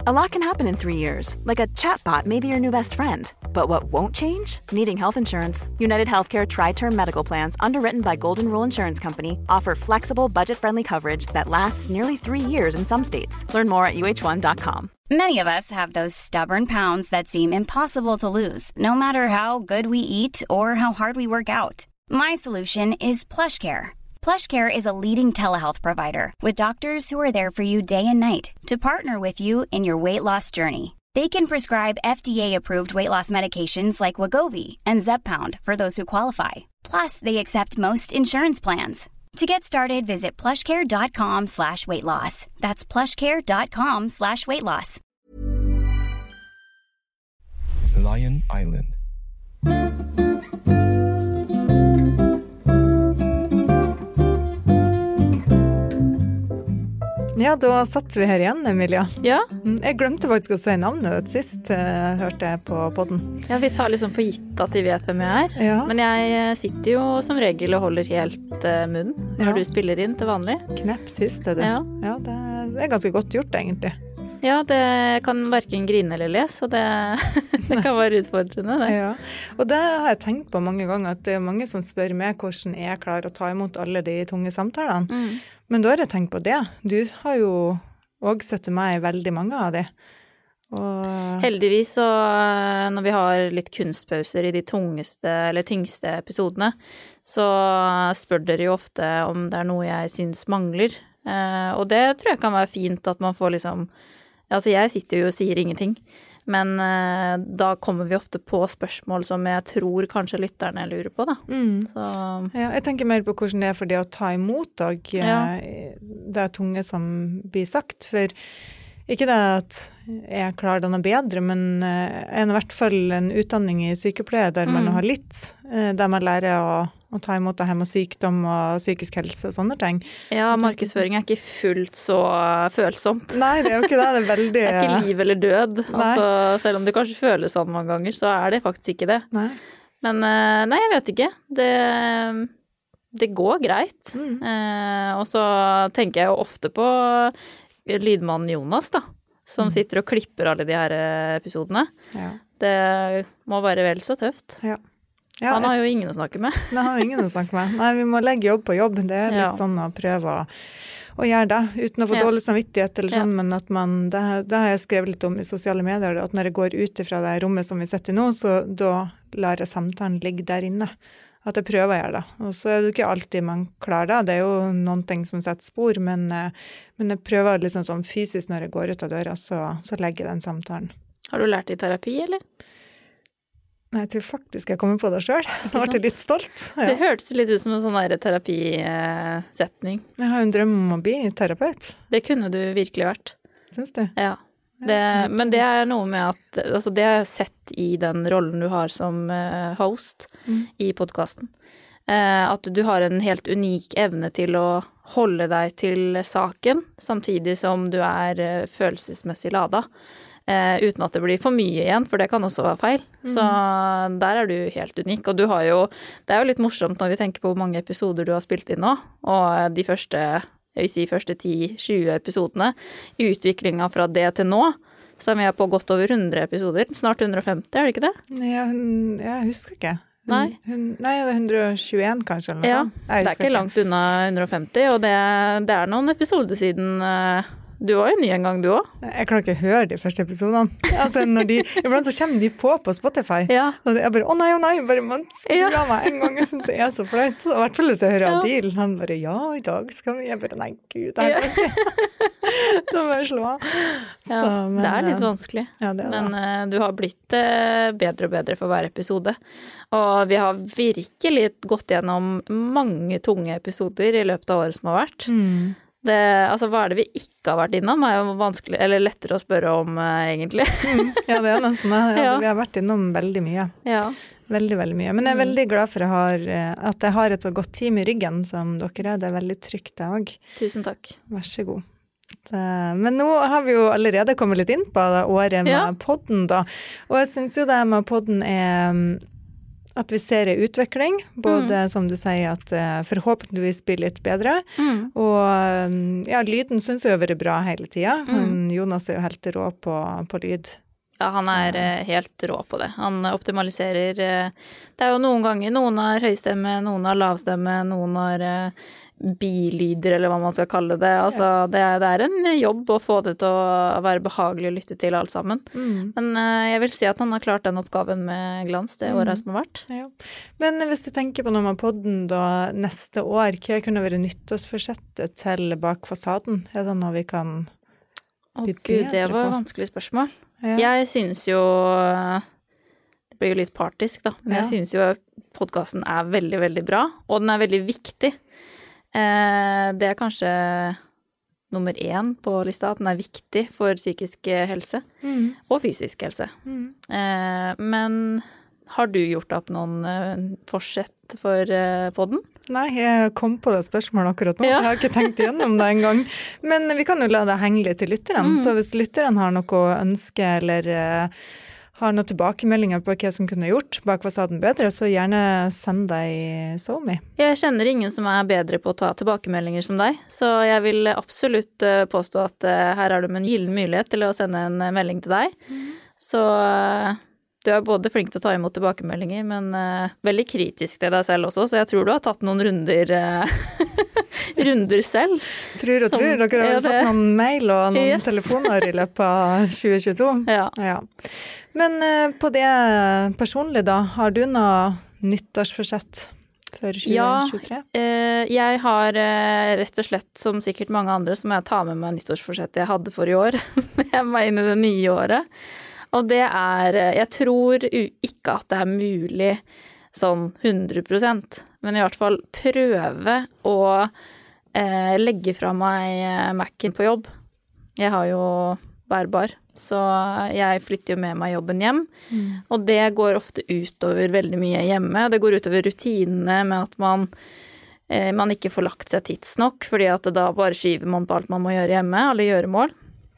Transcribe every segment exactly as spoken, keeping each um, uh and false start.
A lot can happen in three years, like a chatbot may be your new best friend. But what won't change? Needing health insurance. United Healthcare Tri-Term Medical Plans, underwritten by Golden Rule Insurance Company, offer flexible, budget-friendly coverage that lasts nearly three years in some states. Learn more at U H one dot com. Many of us have those stubborn pounds that seem impossible to lose, no matter how good we eat or how hard we work out. My solution is PlushCare. PlushCare is a leading telehealth provider with doctors who are there for you day and night to partner with you in your weight loss journey. They can prescribe F D A-approved weight loss medications like Wegovy and Zepbound for those who qualify. Plus, they accept most insurance plans. To get started, visit plushcare.com slash weight loss. That's plushcare.com slash weight loss. Lion Island. Ja, da satt vi her igjen, Emilia. Ja. Jeg glemte faktisk å si navnet ditt sist, uh, hørte jeg på podden. Ja, vi tar liksom for gitt at de vet hvem jeg er. Ja. Men jeg sitter jo som regel og holder helt uh, munnen når Ja. du spiller inn til vanlig. Knepp tyst er det. Ja. Ja, det er ganske godt gjort, egentlig. Ja, det kan hverken grine eller le, så det, det kan være utfordrende, det. Ja. Og det har jeg tenkt på mange ganger, at det er mange som spør meg hvordan jeg klarer å ta imot alle de tunge samtalene. Mm. Men da har jeg tenkt på det. Du har jo også sett meg i veldig mange av de. Og... Heldigvis så når vi har litt kunstpauser i de tungeste eller tyngste episodene, så spør dere jo ofte om det er noe jeg synes mangler. Eh, og det tror jeg kan være fint at man får liksom, altså jeg sitter jo og sier ingenting, men eh, da kommer vi ofte på spørsmål som jeg tror kanskje lytterne lurer på da. Mm. Så... Ja, jeg tenker mer på hvordan det er for det å ta imot og Ja. det er tunge som blir sagt, for ikke det at jeg klarer det noe bedre, men jeg har i hvert fall en utdanning i sykepleie der man Mm. har litt, der man lærer å, å ta imot det her med sykdom og psykisk helse og sånne ting. Ja, markedsføring er ikke fullt så følsomt. Nei, det er jo ikke det, det er veldig... Det er ikke liv eller død. Nei. Altså, selv om det kanskje føles sånn mange ganger, så er det faktisk ikke det. Nei. Men eh, nei, jeg vet ikke. Det, det går greit. Mm. Eh, og så tenker jeg jo ofte på lydmannen Jonas da, som Mm. sitter og klipper alle de her episodene. Ja. Det må være vel så tøft. Ja. Ja, Han har jo ingen å snakke med. Nei, har ingen å snakke med. Nei, vi må legge jobb på jobb. Det er litt Ja. sånn å prøve å, å gjøre det, uten å få Ja. dårlig samvittighet eller sånn, Ja. men at man, det, det har jeg skrevet litt om i sosiale medier, at når jeg går ut fra det rommet som vi sitter i nå, så da lar jeg samtalen ligge der inne. At jeg prøver å gjøre det. Og så er det jo ikke alltid man klarer det. Det er jo noen ting som setter spor, men, men jeg prøver liksom sånn fysisk når jeg går ut av døra, så, så legger jeg den samtalen. Har du lært det i terapi, eller? Nei, jeg tror faktisk jeg kommer på det selv. Jeg ble litt stolt. Ja. Det hørtes litt ut som en sånn der terapisetning. Jeg har jo en drøm om å bli terapeut. Det kunne du virkelig vært. Syns du? Ja. Det, men det er noe med at, altså det har jeg sett i den rollen du har som eh, host Mm. i podcasten. Eh, at du har en helt unik evne til å holde deg til saken, samtidig som du er eh, følelsesmessig lada. Eh, uten at det blir for mye igjen, for det kan også være feil. Så der er du helt unik. Og du har jo, det er jo litt morsomt når vi tenker på hvor mange episoder du har spilt inn nå, og de første, jeg vil si første ti til tjue episodene, i utviklingen fra det til nå, så er vi på godt over hundre episoder, snart hundre og femti, er det ikke det? Ja, hun, jeg husker ikke. Hun, Nei. Hun, nei, det er hundre og tjueen kanskje, eller noe Ja, sånt. Jeg det er husker ikke langt unna hundre og femti, og det, det er noen episoder siden uh, du var jo ny en gang du også. Jeg klarer ikke å høre de første episodene. Altså, når de, iblant så kommer de på på Spotify. Ja. Og jeg bare, å nei, å nei, bare man skrur Ja. av meg en gang, jeg synes det er så flaut. Og i hvert fall hvis jeg hører Ja. Adil, han bare, ja, i dag skal vi, jeg bare, nei, gud, det er ikke. Da må jeg slå av. Ja, Så, men, det er litt eh, vanskelig. Ja, det er Men det. uh, du har blitt uh, bedre og bedre for hver episode. Og vi har virkelig gått gjennom mange tunge episoder i løpet av året som har vært. Mm. Det, altså, hva er det vi ikke har vært innom, er jo vanskelig, eller lettere å spørre om, uh, egentlig. Mm. Ja, det er nesten, ja, Ja. vi har vært innom veldig mye. Ja. Veldig, veldig mye. Men jeg er veldig glad for jeg har, eh, at jeg har et så godt team i ryggen som dere er. Det er veldig trygt, det også. Tusen takk. Vær så god. Det, men nå har vi jo allerede kommet litt inn på det året med Ja. podden da. Og jeg synes jo det med podden er, at vi ser en utvikling, både mm. som du sier at uh, forhåpentligvis blir litt bedre, mm. og um, ja, lyden synes jeg har vært bra hele tiden. Mm. Jonas er jo helt rå på, på lyd. Ja, han er uh, helt rå på det. Han optimaliserer. Uh, det er jo noen ganger, noen har høystemme, noen har lavstemme, noen har uh, bilyder, eller hva man skal kalle det. Altså, ja. det, det er en jobb å få det til å være behagelig å lytte til alt sammen. Mm. Men uh, jeg vil si at han har klart den oppgaven med glans det året mm. som har vært. Ja. Men hvis du tenker på noe med podden da neste år, hva kunne være nyttårsforsettet til Bak fasaden? Er det noe vi kan bli bedre på? Å Gud, det var et vanskelig spørsmål. Ja. Jeg synes jo, det blir jo litt partisk da, men ja. jeg synes jo podcasten er veldig, veldig bra, og den er veldig viktig. Eh, det er kanskje nummer én på lista, at den er viktig for psykisk helse mm. og fysisk helse. Mm. Eh, men har du gjort opp noen eh, forsett for eh, podden? Nei, jeg kom på det spørsmålet akkurat nå, ja. så jeg har ikke tenkt igjennom det en gang. Men vi kan jo la det henge litt til lytterne, mm. så hvis lytterne har noe å ønske eller uh, har noen tilbakemeldinger på hva som kunne gjort Bak fasaden bedre, så gjerne send deg i SoMe. Jeg kjenner ingen som er bedre på å ta tilbakemeldinger som deg, så jeg vil absolutt uh, påstå at uh, her har du en gyllen mulighet til å sende en uh, melding til deg. Mm. Så... Uh, Du er både flink til å ta imot tilbakemeldinger, men uh, veldig kritisk til deg selv også, så jeg tror du har tatt noen runder, uh, runder selv. Tror og som, tror, dere har ja, fått noen mail og noen yes. telefoner i løpet av tjue tjueto. Ja. ja. Men uh, på det personlige da, har du noe nyttårsforsett for tjue tjuetre? Ja, uh, jeg har uh, rett og slett, som sikkert mange andre, som jeg tar med meg nyttårsforsettet jeg hadde for i år, med meg inn i det nye året. Og det er, jeg tror ikke at det er mulig sånn hundre prosent, men i hvert fall prøve å eh, legge fra meg Mac'en på jobb. Jeg har jo bærbar, så jeg flytter jo med meg jobben hjem, mm. og det går ofte utover veldig mye hjemme. Det går utover rutinene med at man, eh, man ikke får lagt seg tidsnok, fordi at da bare skyver man på alt man må gjøre hjemme, alle gjøremål.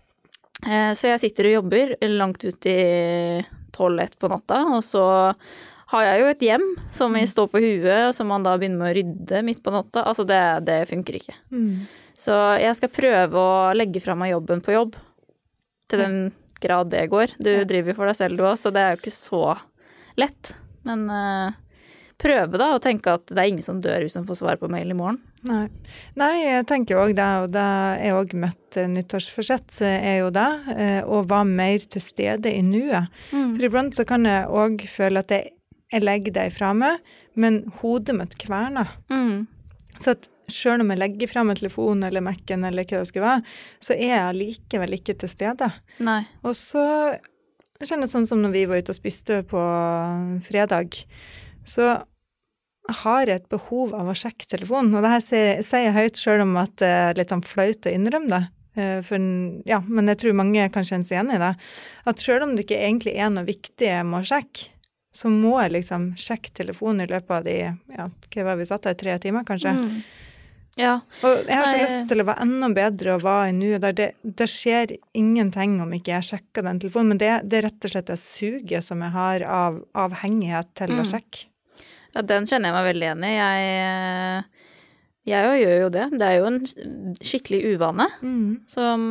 Så jeg sitter og jobber langt ut i tolv ett på natta, og så har jeg jo et hjem som jeg står på huet, som man da begynner med å rydde midt på natta. Altså det, det funker ikke. Mm. Så jeg skal prøve å legge fra meg jobben på jobb, til den grad det går. Du driver for deg selv du også, så det er jo ikke så lett. Men uh, prøve da, og tenke at det er ingen som dør hvis de får svar på mail i morgen. Nei, Nei jeg tenker også det, og det er også mitt nyttårsforsett, er jo det, å være mer til stede i nuet. Mm. For iblant så kan jeg også føle at jeg, jeg legger det fra meg, men hodet mitt kverner. Mm. Så at selv om jeg legger fra meg telefonen eller Mac'en eller hva det skal være, så er jeg likevel ikke til stede. Nei. Og så jeg kjenner sånn som når vi var ute og spiste på fredag, så har jeg et behov av å sjekke telefonen, og det her sier, sier jeg høyt selv om at det er litt sånn flaut å innrømme det, for, ja, men jeg tror mange kan kjenne seg igjen i det, at selv om det ikke egentlig er noe viktig jeg må sjekke, så må jeg liksom sjekke telefonen i løpet av de, ja, hva var vi satt der, tre timer kanskje. Mm. Ja. Og jeg har så Nei. lyst til å være enda bedre og være i nuet, der det, det skjer ingenting om ikke jeg sjekker den telefonen, men det, det er rett og slett det suget som jeg har av avhengighet til mm. å sjekke. Ja, den kjenner jeg meg veldig igjen i. Jeg, jeg gjør jo det. Det er jo en skikkelig uvane, mm. som,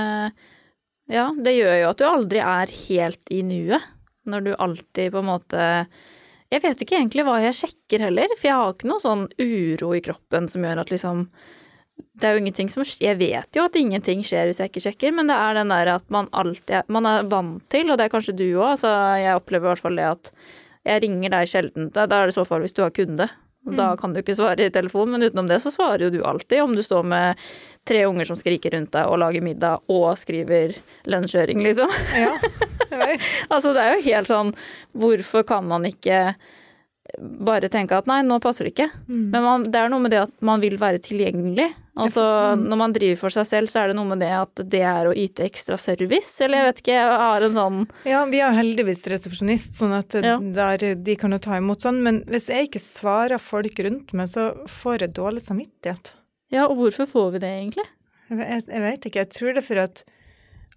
ja, det gjør jo at du aldri er helt i nuet, når du alltid på en måte, jeg vet ikke egentlig hva jeg sjekker heller, for jeg har ikke noe sånn uro i kroppen som gjør at liksom, det er jo ingenting som, jeg vet jo at ingenting skjer hvis jeg ikke sjekker, men det er den der at man alltid, man er vant til, og det er kanskje du også, så jeg opplever i hvert fall det at jeg ringer deg sjelden, da er det så fall hvis du har kunde. Og da kan du ikke svare i telefon, men utenom det så svarer jo du alltid, om du står med tre unger som skriker rundt deg og lager middag og skriver lønnskjøring, liksom. Ja, jeg vet. Altså det er jo helt sånn, hvorfor kan man ikke bare tenke at nei, nå passer det ikke. Mm. Men man, det er noe med det at man vil være tilgjengelig. Altså mm. når man driver for seg selv, så er det noe med det at det er å yte ekstra service, eller jeg vet ikke, jeg har en sånn... Ja, vi har heldigvis resepsjonist, sånn at ja. der, de kan jo ta imot sånn, men hvis jeg ikke svarer folk rundt meg, så får jeg dårlig samvittighet. Ja, og hvorfor får vi det egentlig? Jeg, jeg vet ikke, jeg tror det er for at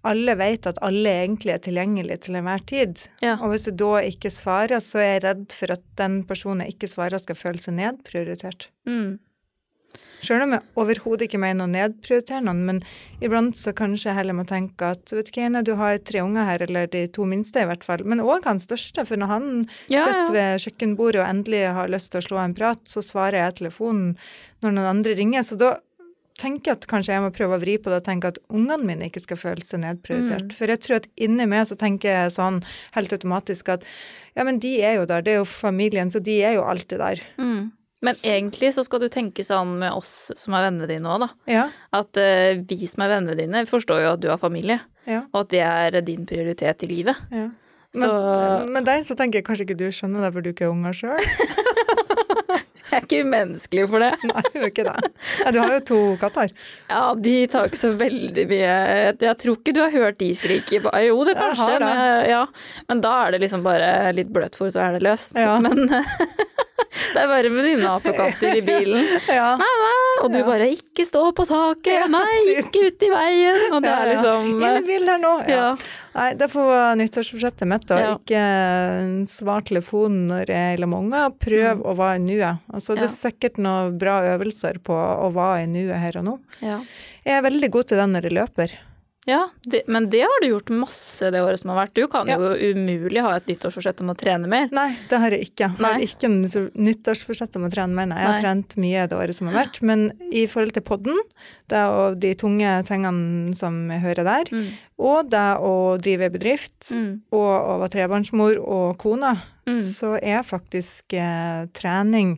alle vet at alle egentlig er tilgjengelige til enhver tid. Ja. Og hvis du da ikke svarer, så er jeg redd for at den personen ikke svarer skal føle seg nedprioritert. Mm. Selv om jeg overhodet ikke mener å nedprioritere noen, men iblant så kanskje jeg heller må tenke at, vet du hva, du har tre unger her, eller de to minste i hvert fall, men også han største, for når han Ja, sitter ja. ved kjøkkenbordet og endelig har lyst til å slå en prat, så svarer jeg telefonen når noen andre ringer, så da tenker jeg at kanskje jeg må prøve å vri på det og tenke at ungene mine ikke skal føle seg nedprioritert. Mm. For jeg tror at inni meg så tenker jeg sånn helt automatisk at ja, men de er jo der, det er jo familien, så de er jo alltid der. Mm. Men egentlig så skal du tenke sånn med oss som er vennene dine også, da. Ja, At uh, vi som er vennene dine, vi forstår jo at du har familie, ja, og at det er din prioritet i livet. ja. Så Men, men deg så tenker jeg kanskje ikke du skjønner det, for du ikke er unger selv. jeg er ikke umenneskelig for det. Nei, du er ikke det. Nei, du har jo to katter. Ja, de tar ikke så veldig mye. Jeg tror ikke du har hørt de skrike. Jo, det Jeg kanskje. har det. Men, ja. Men da er det liksom bare litt bløtt for, så er det løst. Ja. Men det er bare med dine apekatter i bilen. Ja. Nei, nei. Og du Ja. bare, ikke stå på taket. Ja, Nei, typ. ikke ut i veien. Og det Ja, er ja. liksom... Inn i bilen her nå. Ja. Ja. Nei, det får være nyttårsforsettet mitt da. Ja. Ikke svar telefonen når jeg er med unger. Prøv å være i nuet. Altså, det er Ja. sikkert noen bra øvelser på å være i nuet her og nå. Ja. Jeg er veldig god til den når jeg løper. Ja, det, men det har du gjort masse det året som har vært. Du kan Ja. jo umulig ha et nyttårsforsett om å trene mer. Nei, det har jeg ikke. Jeg har Nei. ikke nytt- nyttårsforsett om å trene mer. Nei. Jeg har Nei. trent mye det året som har vært, men i forhold til podden, det og de tunge tingene som jeg hører der, Mm. og det å drive bedrift, Mm. og å være trebarnsmor og kona, Mm. så er faktisk eh, trening,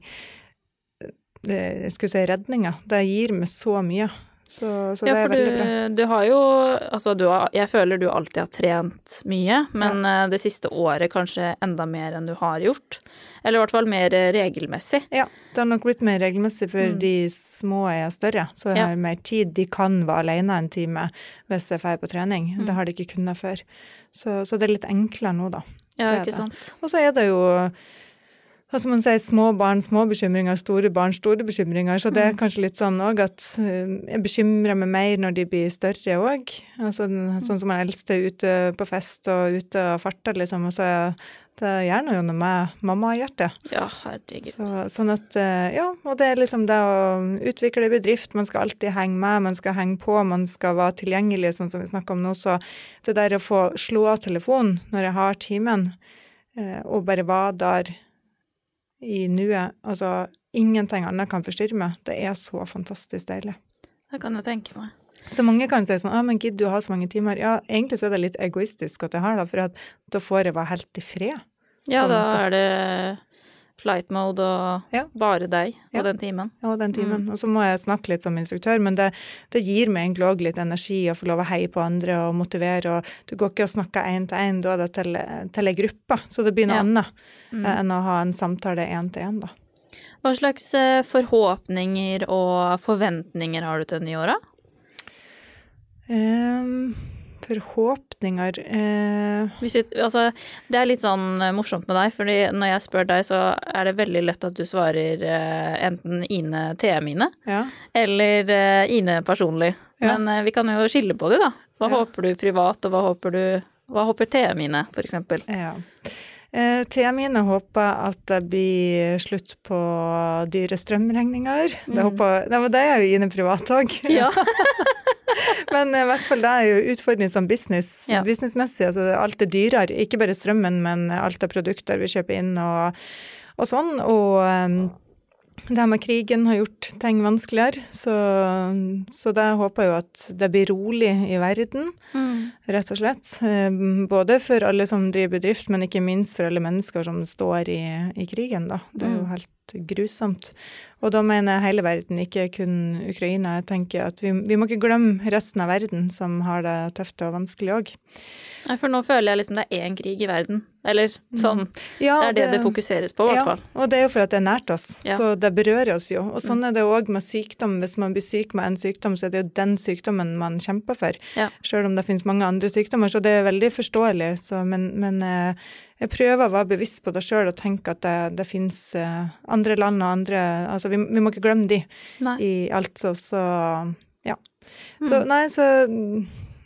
det, jeg skulle si redninga, det gir meg så mye. Så, så det Ja, er for veldig bra. du, du har jo, altså du har, jeg føler du alltid har trent mye, men eh, det siste året kanskje enda mer enn du har gjort. Eller i hvert fall mer eh, regelmessig. Ja, det har nok blitt mer regelmessig, for Mm. de små er større, så jeg Ja. har mer tid. De kan være alene en time hvis jeg drar på trening. Mm. Det har de ikke kunnet før. Så, så det er litt enklere nå, da. Ja, Det er ikke det. sant? Og så er det jo, hva skal man si, små barn, små bekymringer, store barn, store bekymringer. Så det er Mm. kanskje litt sånn òg at eh, jeg bekymrer meg mer når de blir større òg. Altså, den- sånn som den eldste er ute på fest og ute og farter, liksom. Og så er det gjerne jo noe med mamma-hjertet. Ja, herregud. Så, sånn at, eh, ja, og det er liksom det å utvikle bedrift, man skal alltid henge med, man skal henge på, man skal være tilgjengelig, sånn som vi snakker om nå, så det der å få slå av telefonen når jeg har timen, eh, og bare være der i nuet, altså ingenting annet kan forstyrre meg, det er så fantastisk deilig. Det kan jeg tenke meg. Så mange kan si sånn, ah, men gidder du ha så mange timer? Ja, egentlig så er det litt egoistisk at jeg har det, for at da får jeg være helt i fred. Ja, På en da måte. er det flight mode og Ja. bare deg og Ja. den timen. Ja, den timen. Mm. Og så må jeg snakke litt som instruktør, men det, det gir meg egentlig også litt energi å få lov å heie på andre og motivere, og du går ikke og snakker en til en, da er det til, til en gruppe, så det blir noe Ja. annet Mm. eh, enn å ha en samtale en til en da. Hva slags eh, forhåpninger og forventninger har du til det nye året? Um, forhåpninger eh, Hvis vi, altså, det er litt sånn eh, morsomt med deg, fordi når jeg spør deg, så er det veldig lett at du svarer eh, enten Ine T M Ine, Ja. eller eh, Ine personlig. Ja. Men eh, vi kan jo skille på det, da. Hva Ja. håper du privat, og hva håper du Hva håper T M Ine, for eksempel? Ja. Eh, Thea mine håper at det blir slutt på dyre strømregninger. Det, Mm. håper, det var det jeg er jo inne privat òg. Ja. Men i hvert fall det er jo utfordring som business, Ja. businessmessig. Altså alt er dyrere, ikke bare strømmen, men alt av produkter vi kjøper inn og, og sånn. Og um, det her med krigen har gjort ting vanskeligere, så, så det håper jeg jo at det blir rolig i verden. Mm. Rett og slett. Eh, Både for alle som driver bedrift, men ikke minst for alle mennesker som står i, i krigen, da. Det er jo Mm. helt grusomt. Og da mener jeg hele verden, ikke kun Ukraina. Jeg tenker at vi, vi må ikke glemme resten av verden som har det tøft og vanskelig òg. Nei, for nå føler jeg liksom det er én krig i verden. Eller sånn. Ja, Det er det det fokuseres på, i hvert fall. Ja, og det er jo for at det er nært oss, Ja. så det berører oss jo. Og sånn er det òg med sykdom. Hvis man blir syk med en sykdom, så er det jo den sykdommen man kjemper for. Ja. Selv om det finnes mange andre sykdommer, så det er veldig forståelig. Så, men men eh, jeg prøver å være bevisst på det selv og tenke at det, det finnes eh, andre land og andre, altså vi, vi må ikke glemme de Nei. i alt, så, så ja. Så Mm. nei, så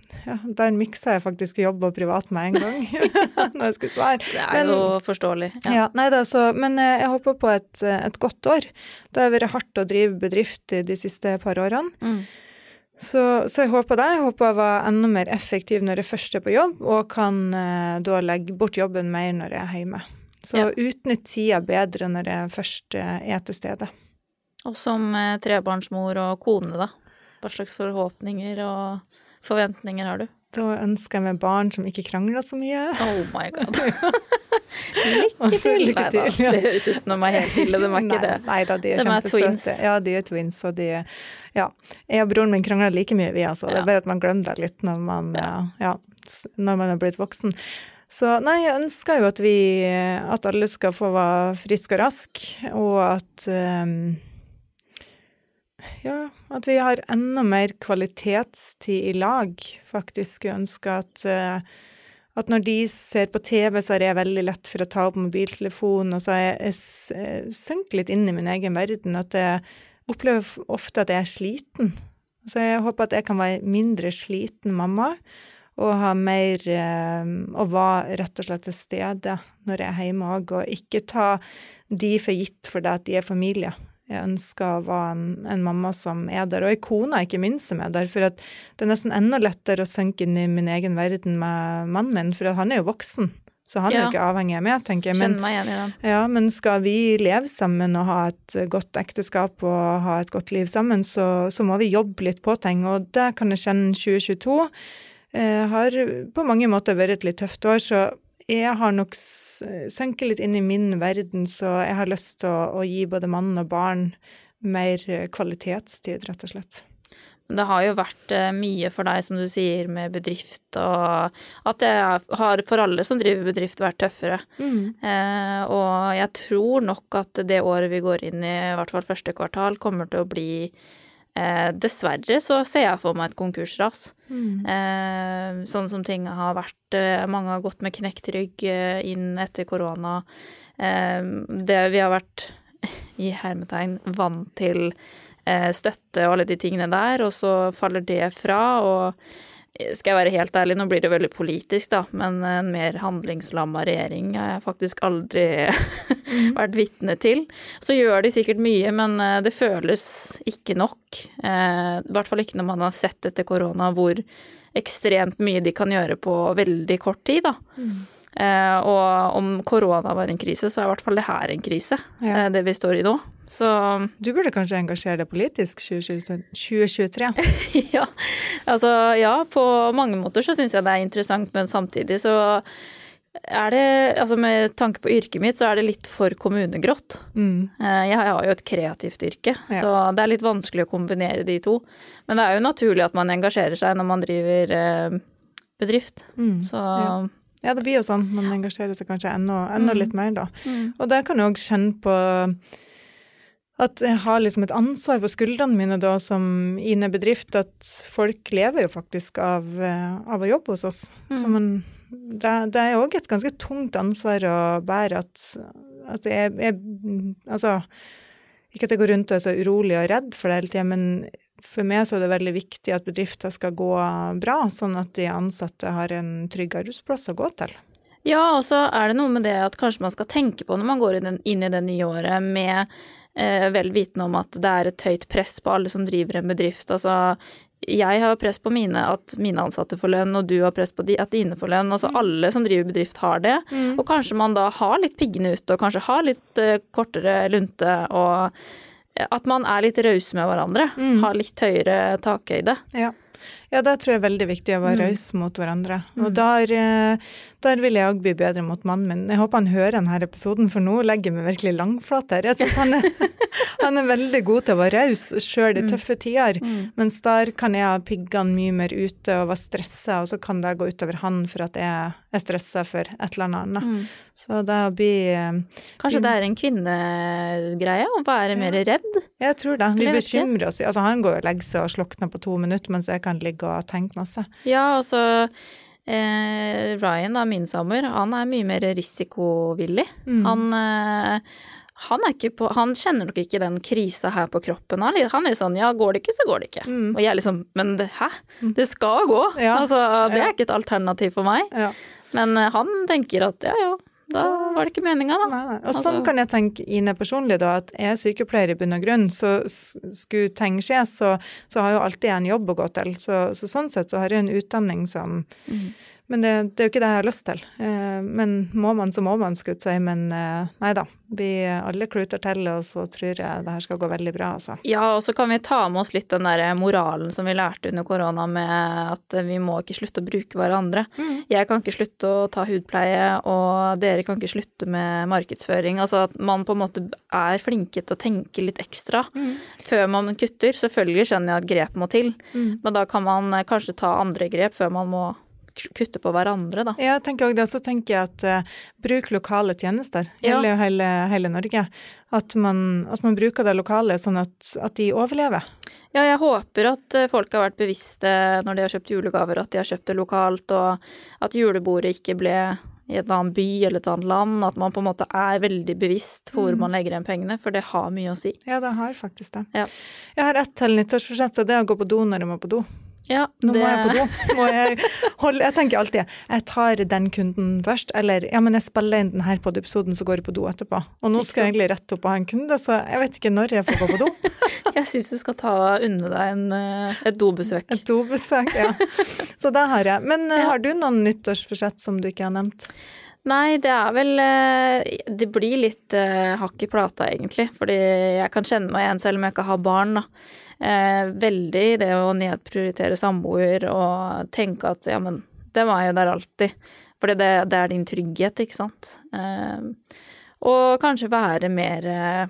ja, der mikset jeg faktisk jobb og privat med en gang, når jeg skulle svare. Det er men, jo forståelig. Ja, ja nei da, så, men jeg håper på et, et godt år. Det har vært hardt å drive bedrift de siste par årene. Mm. Så, så jeg håper det. Jeg håper jeg var enda mer effektiv når jeg først er på jobb, og kan eh, da legge bort jobben mer når jeg er hjemme. Så ja. Utnytt tida bedre når jeg først eh, er til stede. Og som eh, trebarnsmor og kone da, hva slags forhåpninger og forventninger har du? Da ønsker jeg meg barn som ikke krangler så mye. Oh my god. Lykke til. Lykke til. Nei, ja. Det høres ut som de er helt ille, de er ikke det. Nei da, de er, de er twins. Ja, de er twins, og de er, ja. Jeg og broren min krangler like mye vi, altså. Det er bare at man glemmer det litt når man, ja. Ja, når man er blitt voksen. Så nei, jeg ønsker jo at vi, at alle skal få være frisk og rask, og at um, ja, at vi har enda mer kvalitetstid i lag, faktisk. Jeg ønsker at, at når de ser på T V, så er det veldig lett for å ta opp mobiltelefonen, og så er jeg, jeg synker litt inn i min egen verden, at jeg opplever ofte at jeg er sliten. Så jeg håper at jeg kan være mindre sliten mamma, og ha mer, og være rett og slett til stede når jeg er hjemme også, og ikke ta de for gitt for det at de er familie. Jeg ønsker å være en, en mamma som er der, og en kone ikke minst som er der, for at det er nesten enda lettere å synke inn i min egen verden med mannen min, for han er jo voksen, så han ja. Er jo ikke avhengig av meg, tenker jeg. Men, Kjenner meg igjen i den. Ja, men skal vi leve sammen og ha et godt ekteskap og ha et godt liv sammen, så, så må vi jobbe litt på ting, og det kan jeg kjenne tjue tjueto. Eh, har på mange måter vært et litt tøft år, så jeg har nok synket litt inn i min verden, så jeg har lyst til å, å gi både mann og barn mer kvalitetstid, rett og slett. Det har jo vært mye for deg, som du sier, med bedrift, og at det har for alle som driver bedrift vært tøffere. Mm. Eh, og jeg tror nok at det året vi går inn i, i hvert fall første kvartal, kommer til å bli Eh, dessverre så ser jeg for meg et konkursras. Mm. Eh, sånn som ting har vært, eh, mange har gått med knekt rygg eh, inn etter korona. Eh, det vi har vært i hermetegn vant til eh, støtte og alle de tingene der, og så faller det fra, og skal jeg være helt ærlig, nå blir det veldig politisk da, men en mer handlingslammet regjering har jeg faktisk aldri mm. vært vitne til. Så gjør de sikkert mye, men det føles ikke nok. Eh, I hvert fall ikke når man har sett etter korona hvor ekstremt mye de kan gjøre på veldig kort tid da. Mm. Eh, og om korona var en krise, så er i hvert fall det her en krise, ja. eh, det vi står i nå. Så du burde kanskje engasjere deg politisk tjue tjuetre? Ja, altså ja, på mange måter så synes jeg det er interessant, men samtidig så er det, altså med tanke på yrket mitt, så er det litt for kommunegrått. Mm. Jeg har jo et kreativt yrke, ja. Så det er litt vanskelig å kombinere de to. Men det er jo naturlig at man engasjerer seg når man driver eh, bedrift. Mm. Så ja. Ja, det blir jo sånn, man engasjerer seg kanskje enda, enda mm. litt mer da. Mm. Og der kan jeg også kjenne på at jeg har liksom et ansvar på skuldrene mine da, som i en bedrift, at folk lever jo faktisk av, av å jobbe hos oss. Mm. Så man, det, det er jo også et ganske tungt ansvar å bære at, at jeg, jeg, altså, ikke at jeg går rundt og er så urolig og redd for det hele tiden, men for meg så er det veldig viktig at bedrifter skal gå bra, sånn at de ansatte har en trygg arbeidsplass å gå til. Ja, og så er det noe med det at kanskje man skal tenke på når man går inn, inn i det nye året med eh, vel vitende om at det er et høyt press på alle som driver en bedrift. Altså, jeg har press på mine, at mine ansatte får lønn, og du har press på de, at dine får lønn. Altså alle som driver bedrift har det. Mm. Og kanskje man da har litt piggene ute, og kanskje har litt uh, kortere lunte, og at man er litt raus med hverandre. Mm. Har litt høyere takhøyde. Ja. Ja, det tror jeg er veldig viktig å være mm. raus mot hverandre. Og mm. der, der vil jeg også bli bedre mot mannen min. Jeg håper han hører denne episoden, for nå legger jeg meg virkelig langflat her. Jeg synes han er, han er veldig god til å være raus selv i tøffe tider, mm. mens der kan jeg ha piggene mye mer ute og være stresset, og så kan det gå utover han for at jeg er stresset for et eller annet. Mm. Så det blir... Kanskje det er en kvinnegreie å være ja. Mer redd? Jeg tror det. Vi bekymrer oss. Altså, han går og legger seg og slokner på to minutter, mens jeg kan ligge og tenke masse. Ja, altså eh, Ryan, da, min samboer, han er mye mer risikovillig. Mm. Han, eh, han er ikke på, han kjenner nok ikke den krisa her på kroppen. Han er sånn, ja, går det ikke, så går det ikke. Mm. Og jeg liksom, men det, hæ? Det skal gå. Ja. Altså, det er ikke et alternativ for meg. Ja. Men han tenker at, ja, ja, da var det ikke meningen da. Nei, nei. Og sånn altså, kan jeg tenke Ine personlig da, at jeg er sykepleier i bunn og grunn, så skulle ting skje, så, så har jeg jo alltid en jobb å gå til. Så, så sånn sett så har jeg en utdanning som... Mm. Men det, det er jo ikke det jeg har lyst til. Eh, men må man, så må man, skulle si. Men eh, nei da, vi alle kluter til, og så tror jeg det her skal gå veldig bra, altså. Ja, og så kan vi ta med oss litt den der moralen som vi lærte under korona med at vi må ikke slutte å bruke hverandre. Mm. Jeg kan ikke slutte å ta hudpleie, og dere kan ikke slutte med markedsføring. Altså at man på en måte er flinke til å tenke litt ekstra mm. før man kutter. Selvfølgelig skjønner jeg at grep må til, mm. men da kan man kanskje ta andre grep før man må kutte på hverandre da. Jeg tenker også det, så tenker jeg at uh, bruk lokale tjenester, gjelder jo ja. hele, hele Norge. At man, at man bruker det lokale sånn at, at de overlever. Ja, jeg håper at folk har vært bevisste når de har kjøpt julegaver, at de har kjøpt det lokalt, og at julebordet ikke ble i et annet by eller et annet land, at man på en måte er veldig bevisst på hvor mm. man legger igjen pengene, for det har mye å si. Ja, det har faktisk det. Ja. Jeg har ett til nyttårsforsett, og det er å gå på do når jeg må på do. Ja, Nå det... må jeg på do. Må jeg, holde, jeg tenker alltid, jeg tar den kunden først, eller ja, men jeg spiller inn den her på episoden, så går jeg på do etterpå. Og nå skal jeg egentlig rett opp og ha en kunde, så jeg vet ikke når jeg får gå på do. Jeg synes du skal ta unna deg en, et dobesøk. Et dobesøk, ja. Så det har jeg. Men ja. Har du noen nyttårsforsett som du ikke har nevnt? Nei, det er vel, det blir litt uh, hakk i plata egentlig, fordi jeg kan kjenne meg igjen selv om jeg ikke har barn da. Eh, veldig det å nedprioritere samboer og tenke at, ja, men det var jo der alltid, fordi det, det er din trygghet, ikke sant? Eh, og kanskje være mer,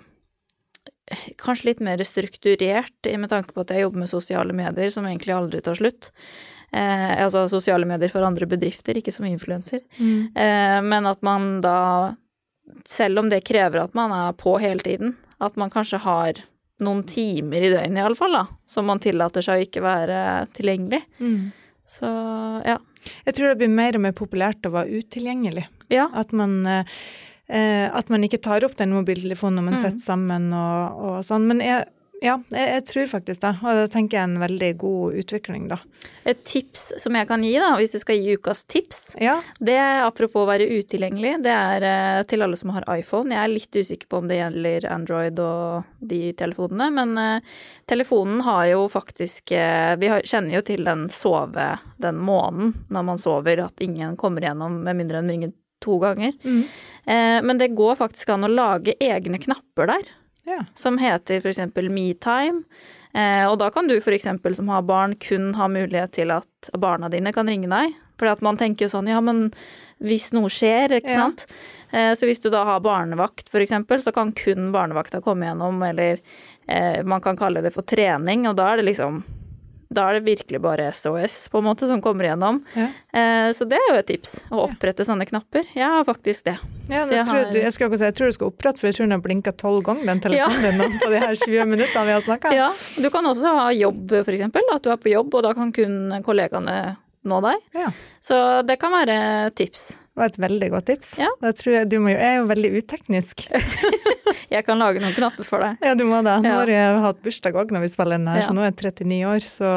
eh, kanskje litt mer strukturert, med tanke på at jeg jobber med sosiale medier, som egentlig aldri tar slutt. Eh, altså sosiale medier for andre bedrifter, ikke som influencer. Mm. Eh, men at man da, selv om det krever at man er på hele tiden, at man kanskje har noen timer i døgnet i alle fall da, som man tillater seg å ikke være tilgjengelig. Mm. Så, ja. Jeg tror det blir mer og mer populært å være utilgjengelig. Ja. At man, eh, at man ikke tar opp den mobiltelefonen når man mm. sitter sammen og, og sånn. Men jeg, ja, jeg, jeg tror faktisk det, og det tenker jeg er en veldig god utvikling da. Et tips som jeg kan gi da, hvis du skal gi ukas tips, ja. Det er apropos å være utilgjengelig, det er uh, til alle som har iPhone. Jeg er litt usikker på om det gjelder Android og de telefonene, men uh, telefonen har jo faktisk, uh, vi har, kjenner jo til den sove, den månen når man sover, at ingen kommer igjennom med mindre enn ringer to ganger. Mm. Uh, men det går faktisk an å lage egne knapper der. Ja. Som heter for eksempel MeTime, eh, og da kan du for eksempel som har barn kun ha mulighet til at barna dine kan ringe deg, for at man tenker jo sånn, ja, men hvis noe skjer, ikke ja. Sant? Eh, så hvis du da har barnevakt for eksempel, så kan kun barnevakta komme gjennom, eller eh, man kan kalle det for trening, og da er det liksom, da er det virkelig bare S O S på en måte som kommer igjennom. Ja. Eh, så det er jo et tips, å opprette sånne knapper. Jeg har faktisk det. Ja, jeg, jeg, tror har... du, jeg, skal, jeg tror du skal opprette, for jeg tror den har blinket tolv ganger den telefonen ja. Din på de her tjue minuttene vi har snakket. Ja, du kan også ha jobb for eksempel, at du er på jobb, og da kan kun kollegaene nå deg. Ja. Så det kan være tips. Det var et veldig godt tips. Ja. Da tror jeg, du må jo, jeg er jo veldig uteknisk. Jeg kan lage noen knapper for deg. Ja, du må det. Nå har jeg hatt bursdag også når vi spiller den her, ja. Så nå er jeg trettionio år, så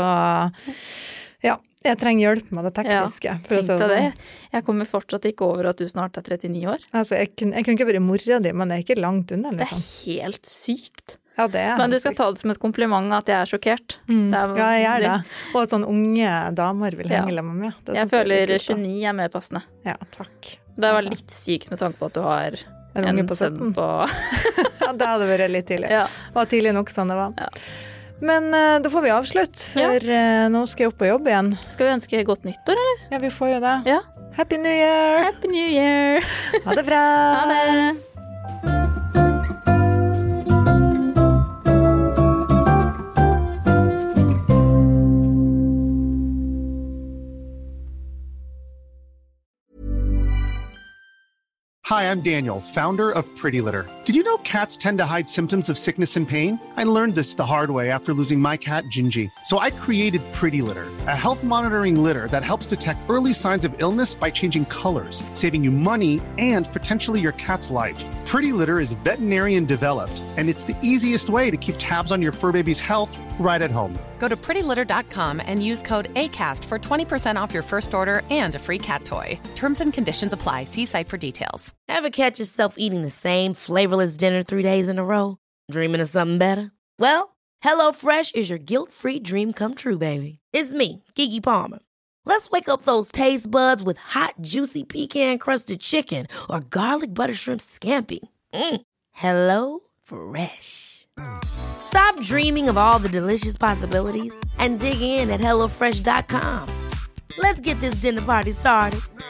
ja, jeg trenger hjelp med det tekniske. Ja, tenkte det. Jeg kommer fortsatt ikke over at du snart er trettionio år. Altså, jeg kunne, jeg kunne ikke være mora di, men det er ikke langt unna, liksom. Det er helt sykt. Ja, det er men du skal ta det som et kompliment at jeg er sjokkert. Mm. Det er, ja, jeg er det. Og at sånne unge damer vil henge ja. Med meg. Jeg føler tjueni er mer passende. Ja, takk. Det var litt sykt med tanke på at du har en, en på sønn på... Ja, det hadde vært litt tidlig. Ja. Det var tidlig nok sånn det var. Ja. Men uh, da får vi avslutt, for ja. uh, nå skal jeg opp på jobb igjen. Skal vi ønske godt nyttår, eller? Ja, vi får jo det. Ja. Happy New Year! Happy New Year! Ha det bra! Ha det! Hi, I'm Daniel, founder of Pretty Litter. Did you know cats tend to hide symptoms of sickness and pain? I learned this the hard way after losing my cat, Gingy. So I created Pretty Litter, a health monitoring litter that helps detect early signs of illness by changing colors, saving you money and potentially your cat's life. Pretty Litter is veterinarian developed, and it's the easiest way to keep tabs on your fur baby's health right at home. Go to pretty litter dot com and use code ACAST for twenty percent off your first order and a free cat toy. Terms and conditions apply. See site for details. Ever catch yourself eating the same flavorless dinner three days in a row? Dreaming of something better? Well, HelloFresh is your guilt-free dream come true, baby. It's me, Keke Palmer. Let's wake up those taste buds with hot, juicy pecan-crusted chicken or garlic butter shrimp scampi. Mm. Hello Fresh. Stop dreaming of all the delicious possibilities and dig in at hello fresh dot com. Let's get this dinner party started.